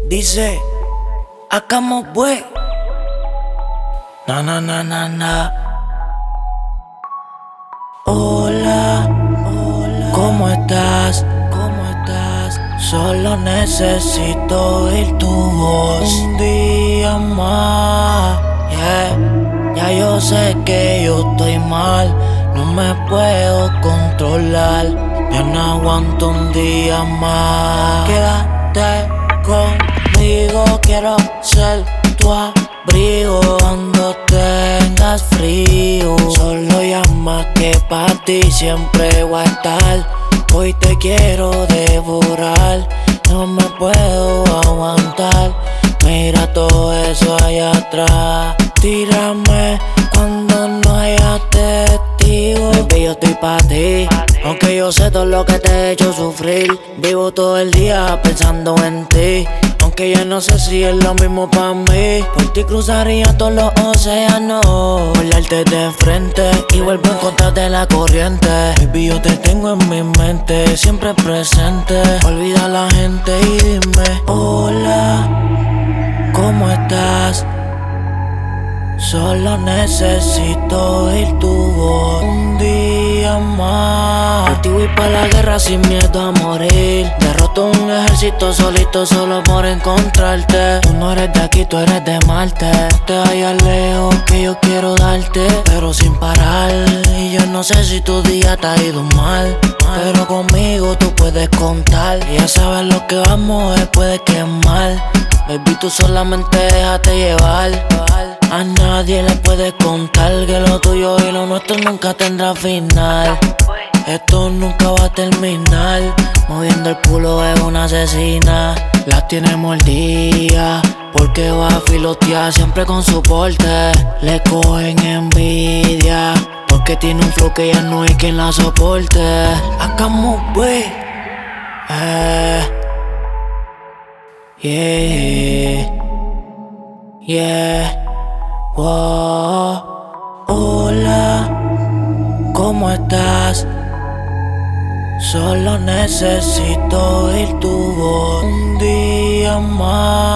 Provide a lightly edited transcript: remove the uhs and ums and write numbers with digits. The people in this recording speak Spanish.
Dice, hagamos pues. Na na na na na. Hola, hola, ¿cómo estás? ¿Cómo estás? Solo necesito oír tu voz un día más. Ya yo sé que yo estoy mal, no me puedo controlar. Ya no aguanto un día más. Quédate conmigo, quiero ser tu abrigo cuando tengas frío. Solo llama que para ti siempre voy a estar. Hoy te quiero devorar, no me puedo aguantar. Mira todo eso allá atrás. Tírame cuando no haya testigo. Baby, yo estoy pa' ti, aunque yo sé todo lo que te he hecho sufrir. Vivo todo el día pensando en ti, aunque ya no sé si es lo mismo pa' mí. Por ti cruzaría todos los océanos, volarte de frente y vuelvo a encontrarte en la corriente. Baby, yo te tengo en mi mente, siempre presente. Olvida a la gente y dime, hola, ¿cómo estás? Solo necesito oír tu voz un día más. Por ti voy pa' la guerra sin miedo a morir. Derroto un ejército solito solo por encontrarte. Tú no eres de aquí, tú eres de Marte. No te vayas lejos que yo quiero darte, pero sin parar. Y yo no sé si tu día te ha ido mal, pero conmigo tú puedes contar. Y ya sabes lo que vamos después de quemar. Baby, tú solamente déjate llevar. A nadie le puedes contar que lo tuyo y lo nuestro nunca tendrá final. Esto nunca va a terminar. Moviendo el culo es una asesina. La tiene mordida porque va a filotear siempre con su porte. Le cogen envidia porque tiene un flow que ya no hay quien la soporte. Hagamos pues. Yeah. Wow. Hola, ¿cómo estás? Solo necesito oír tu voz un día más.